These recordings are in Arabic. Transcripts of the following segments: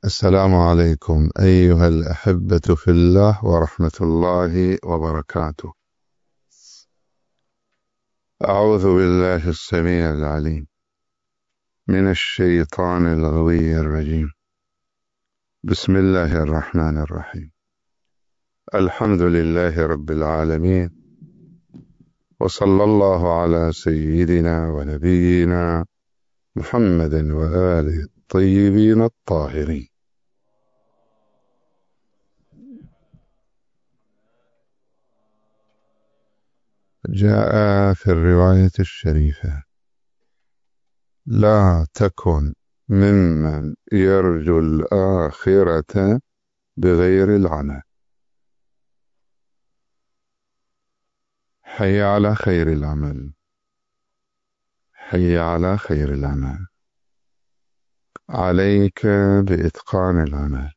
السلام عليكم أيها الأحبة في الله ورحمة الله وبركاته. أعوذ بالله السميع العليم من الشيطان الغوي الرجيم. بسم الله الرحمن الرحيم. الحمد لله رب العالمين، وصلى الله على سيدنا ونبينا محمد وآله الطيبين الطاهرين. جاء في الرواية الشريفة: لا تكن ممن يرجو الآخرة بغير العمل. حي على خير العمل، حي على خير العمل. عليك بإتقان العمل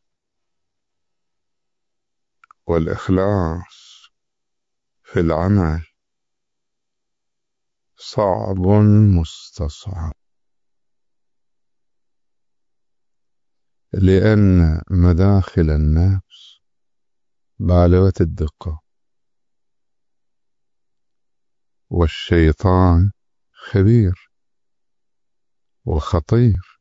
والإخلاص في العمل، صعب مستصعب، لأن مداخل النفس بالغة الدقة، والشيطان خبير وخطير،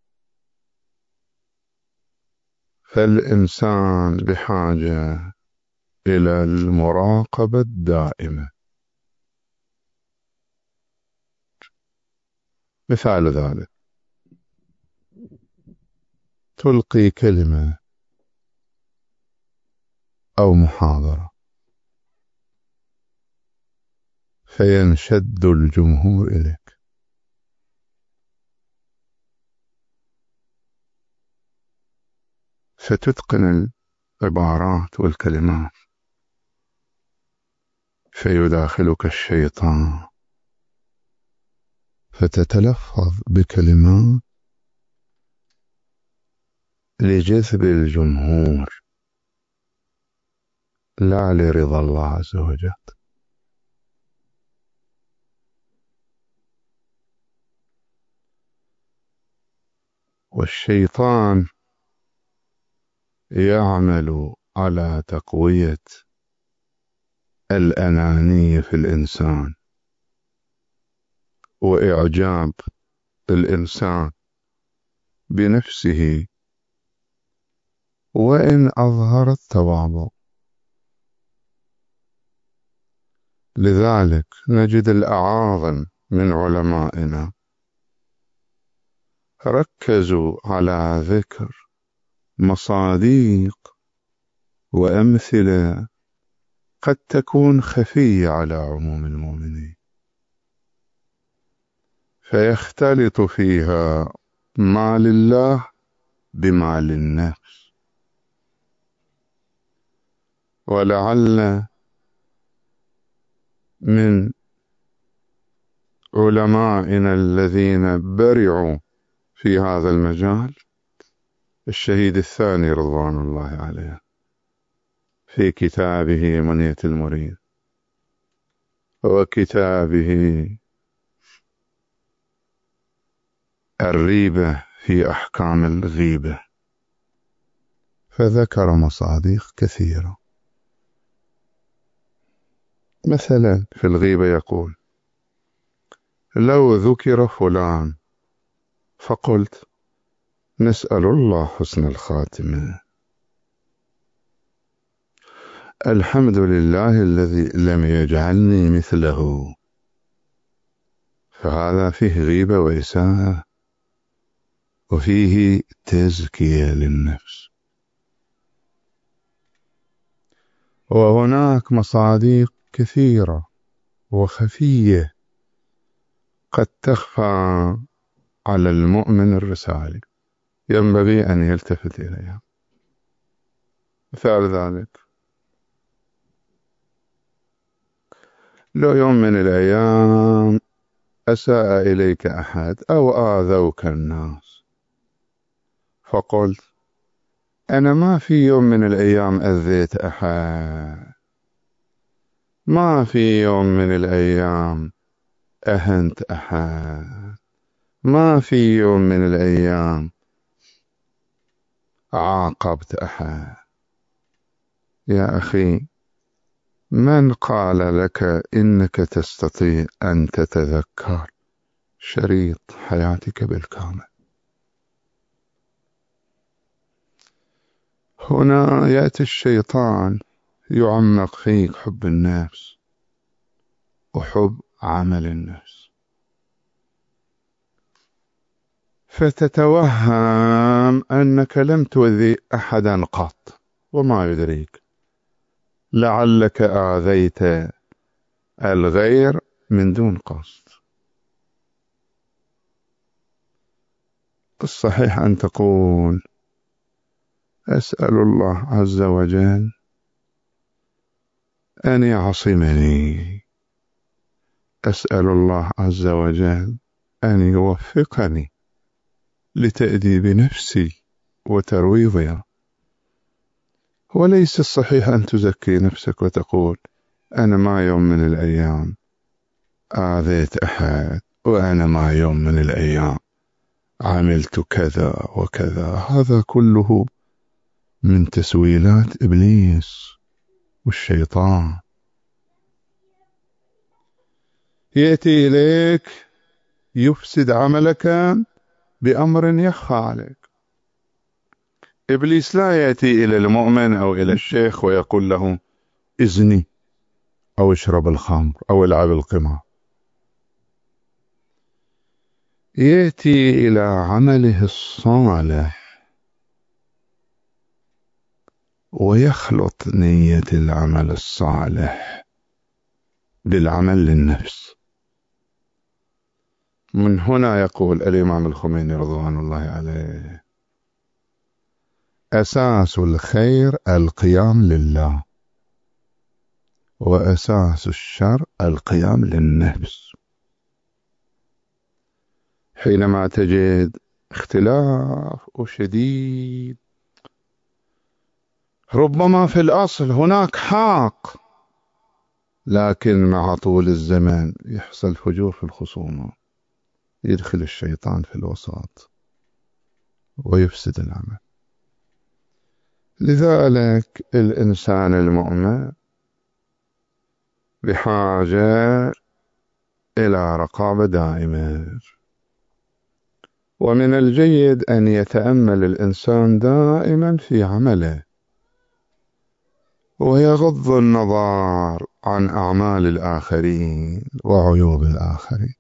فالإنسان بحاجة إلى المراقبة الدائمة. مثال ذلك: تلقي كلمة أو محاضرة فينشد الجمهور إليك، فتتقن العبارات والكلمات، فيداخلك الشيطان فتتلفظ بكلمات لجذب الجمهور لا لرضا الله عز وجل. والشيطان يعمل على تقوية الأنانية في الإنسان وإعجاب الإنسان بنفسه، وإن أظهر التواضع. لذلك نجد الأعاظم من علمائنا ركزوا على ذكر مصادق وأمثلة قد تكون خفية على عموم المؤمنين، فيختلط فيها ما لله بما للنفس. ولعل من علمائنا الذين برعوا في هذا المجال الشهيد الثاني رضوان الله عليه في كتابه منية المريد، وكتابه الريبة في أحكام الغيبة، فذكر مصادق كثيرة. مثلا في الغيبة يقول: لو ذكر فلان فقلت نسأل الله حسن الخاتمة، الحمد لله الذي لم يجعلني مثله، فهذا فيه غيبة وإساءة وفيه تزكية للنفس. وهناك مصادق كثيرة وخفية قد تخفى على المؤمن الرسالي، ينبغي أن يلتفت إليها. مثال ذلك: لو يوم من الأيام أساء إليك أحد أو آذوك الناس، فقلت أنا ما في يوم من الأيام أذيت أحد، ما في يوم من الأيام أهنت أحد، ما في يوم من الأيام عاقبت أحد. يا أخي، من قال لك إنك تستطيع أن تتذكر شريط حياتك بالكامل؟ هنا يأتي الشيطان يعمق فيك حب النفس وحب عمل النفس، فتتوهم أنك لم تؤذي أحدا قط، وما يدريك لعلك آذيت الغير من دون قصد. الصحيح أن تقول: أسأل الله عز وجل أن يعصمني، أسأل الله عز وجل أن يوفقني لتأديب نفسي وترويضها. وليس الصحيح أن تزكي نفسك وتقول: أنا ما يوم من الأيام آذيت أحد، وأنا ما يوم من الأيام عملت كذا وكذا. هذا كله من تسويلات إبليس والشيطان. يأتي إليك يفسد عملك بأمر يخفى عليك. إبليس لا يأتي إلى المؤمن أو إلى الشيخ ويقول له: إزني أو اشرب الخمر أو العب القمار. يأتي إلى عمله الصالح ويخلط نية العمل الصالح بالعمل للنفس. من هنا يقول الإمام الخميني رضوان الله عليه: أساس الخير القيام لله، وأساس الشر القيام للنفس. حينما تجد اختلاف شديد، ربما في الأصل هناك حق، لكن مع طول الزمن يحصل فجور في الخصومات، يدخل الشيطان في الوسط ويفسد العمل. لذلك الإنسان المؤمن بحاجة إلى رقابة دائمة، ومن الجيد أن يتأمل الإنسان دائما في عمله ويغض النظر عن أعمال الآخرين وعيوب الآخرين.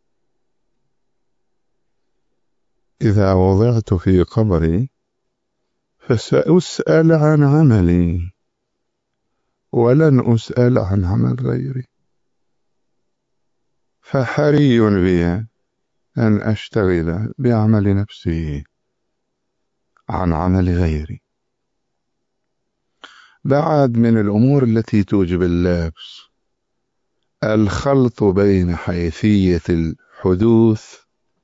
إذا وضعت في قبري فسأسأل عن عملي ولن أسأل عن عمل غيري، فحري بي أن أشتغل بعمل نفسي عن عمل غيري. بعد من الأمور التي توجب اللبس الخلط بين حيثية الحدوث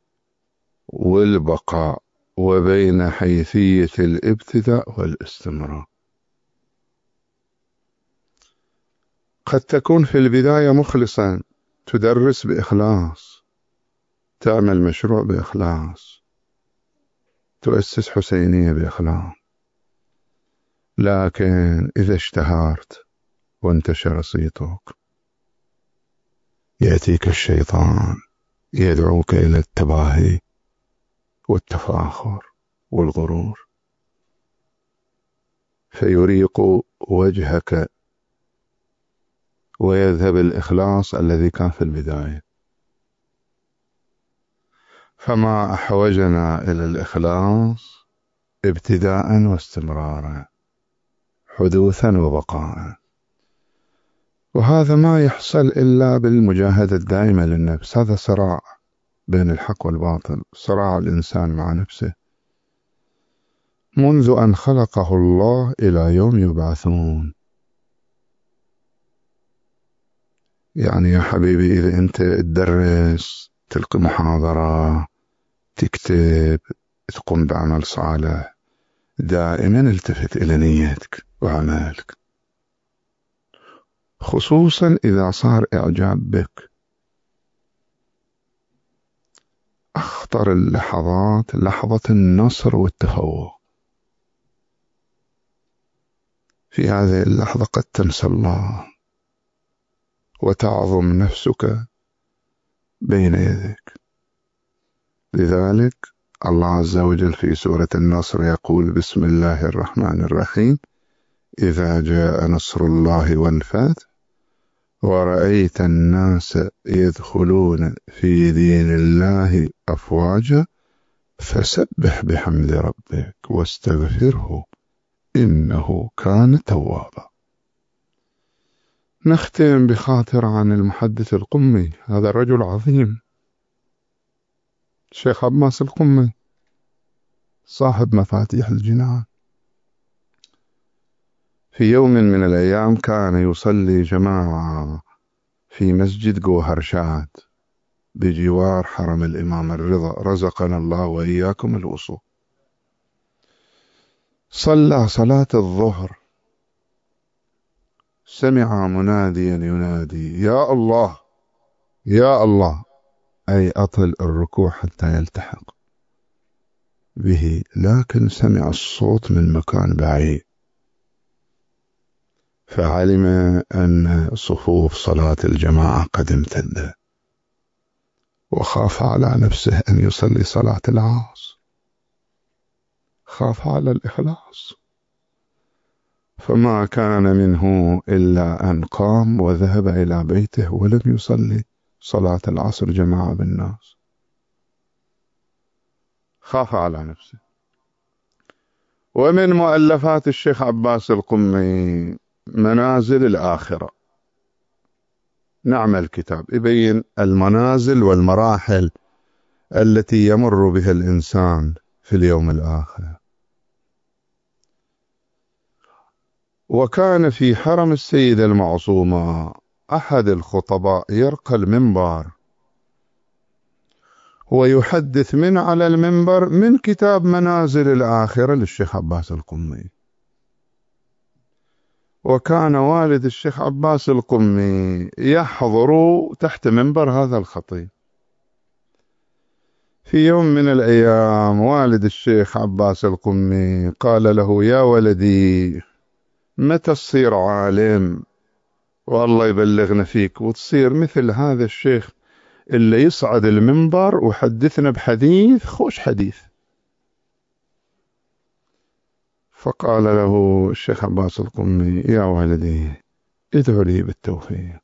والبقاء وبين حيثية الابتداء والاستمرار. قد تكون في البداية مخلصا، تدرس بإخلاص، تعمل مشروع بإخلاص، تؤسس حسينية بإخلاص، لكن إذا اشتهرت وانتشر صيتك يأتيك الشيطان يدعوك إلى التباهي والتفاخر والغرور، فيريق وجهك ويذهب الإخلاص الذي كان في البداية. فما أحوجنا إلى الإخلاص ابتداء واستمرارا، حدوثا وبقاء. وهذا ما يحصل إلا بالمجاهدة الدائمة للنفس. هذا صراع بين الحق والباطل، صراع الإنسان مع نفسه منذ أن خلقه الله إلى يوم يبعثون. يعني يا حبيبي، إذا أنت تدرس، تلقي محاضرة، تكتب، تقوم بعمل صالح، دائما التفت إلى نيتك وعملك، خصوصا إذا صار إعجاب بك. أخطر اللحظات لحظة النصر والتفوق، في هذه اللحظة قد تنسى الله وتعظم نفسك بين يديك. لذلك الله عز وجل في سورة النصر يقول: بسم الله الرحمن الرحيم: إذا جاء نصر الله والفتح ورأيت الناس يدخلون في دين الله أفواجا فسبح بحمد ربك واستغفره إنه كان توابا. نختم بخاطر عن المحدث القمي، هذا الرجل عظيم، الشيخ عباس القمي صاحب مفاتيح الجنان. في يوم من الأيام كان يصلي جماعة في مسجد جوهرشاد بجوار حرم الإمام الرضا، رزقنا الله وإياكم الوصول. صلى صلاة الظهر، سمع مناديا ينادي: يا الله يا الله، أي أطل الركوع حتى يلتحق به، لكن سمع الصوت من مكان بعيد، فعلم أن صفوف صلاة الجماعة قد امتدت، وخاف على نفسه أن يصلي صلاة العاص، خاف على الإخلاص، فما كان منه إلا أن قام وذهب إلى بيته ولم يصلي صلاة العصر جماعة بالناس، خاف على نفسه. ومن مؤلفات الشيخ عباس القمي منازل الآخرة، نعمل كتاب يبين المنازل والمراحل التي يمر بها الإنسان في اليوم الآخر. وكان في حرم السيدة المعصومة أحد الخطباء يرقى المنبر ويحدث من على المنبر من كتاب منازل الآخرة للشيخ عباس القمي. وكان والد الشيخ عباس القمي يحضر تحت منبر هذا الخطيب. في يوم من الأيام والد الشيخ عباس القمي قال له: يا ولدي، متى تصير عالم والله يبلغنا فيك وتصير مثل هذا الشيخ اللي يصعد المنبر وحدثنا بحديث خوش حديث؟ فقال له الشيخ عباس القمي: يا ولدي، ادعو لي بالتوفيق.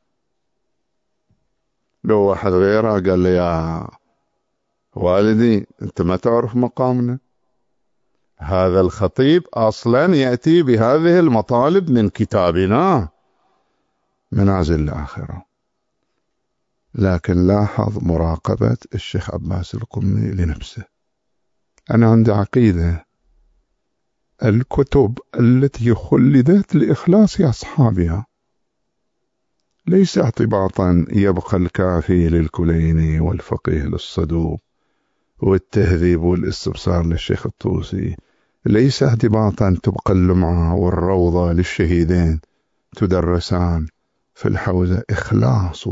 لو واحد غيره قال لي: يا والدي، أنت ما تعرف مقامنا، هذا الخطيب أصلا يأتي بهذه المطالب من كتابنا منازل الآخرة. لكن لاحظ مراقبة الشيخ عباس القمي لنفسه. أنا عندي عقيدة: الكتب التي خلدت لإخلاص أصحابها، ليس اعتباطا يبقى الكافي للكليني والفقيه للصدوق والتهذيب والاستبصار للشيخ الطوسي، ليس اعتباطا تبقى اللمعة والروضة للشهيدين تدرسان في الحوزة، إخلاص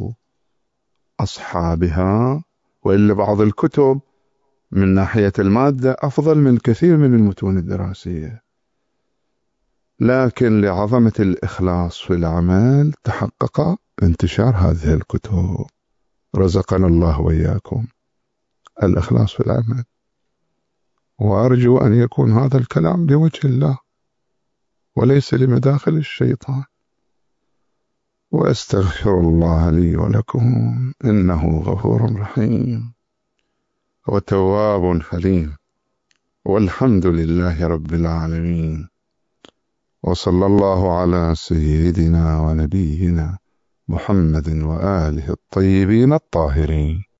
أصحابها. وإلا بعض الكتب من ناحية المادة أفضل من كثير من المتون الدراسية، لكن لعظمة الإخلاص في العمل تحقق انتشار هذه الكتب. رزقنا الله وإياكم الإخلاص في العمل، وأرجو أن يكون هذا الكلام بوجه الله وليس لمداخل الشيطان. وأستغفر الله لي ولكم إنه غفور رحيم وتواب حليم، والحمد لله رب العالمين، وصلى الله على سيدنا ونبينا محمد وآله الطيبين الطاهرين.